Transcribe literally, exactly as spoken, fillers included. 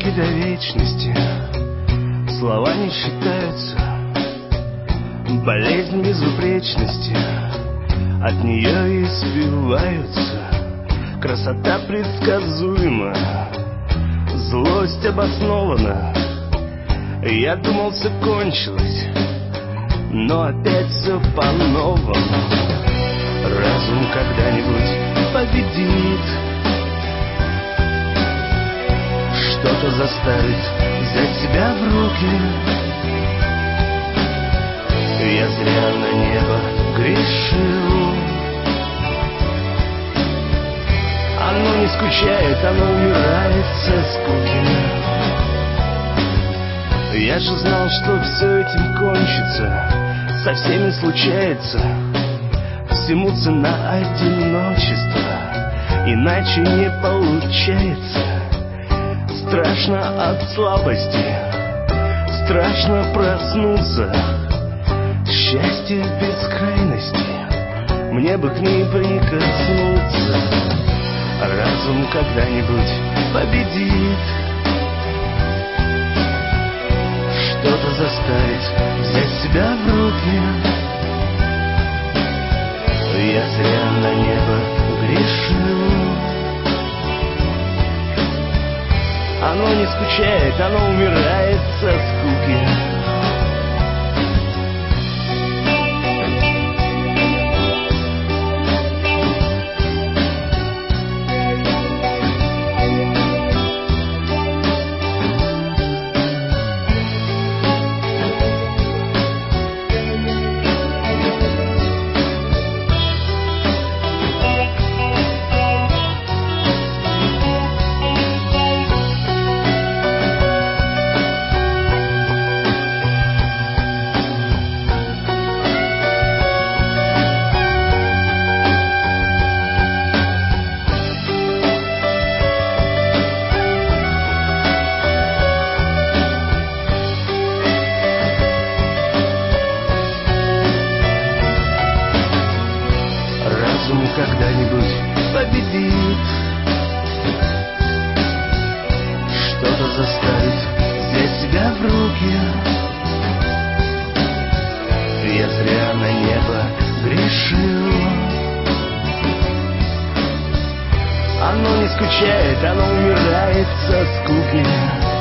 строчки до вечности, слова не считаются. Болезнь безупречности, от нее и спиваются. Красота предсказуема, злость обоснована. Я думал, все кончилось, но опять все по-новому. Разум когда-нибудь победит, что-то заставит взять себя в руки. Я зря на небо грешил. Оно не скучает, оно умирает со скуки. Я же знал, что все этим кончится, со всеми случается. Всему цена одиночества, иначе не получается. Страшно от слабости, страшно проснуться. Счастье в бескрайности, мне бы к ней прикоснуться. Разум когда-нибудь победит, что-то заставит взять себя в руки. Я зря на небо грешил. Оно не скучает, оно умирает со скуки. Когда-нибудь победит, что-то заставит взять себя в руки. Я зря на небо грешил. Оно не скучает, оно умирает со скуки.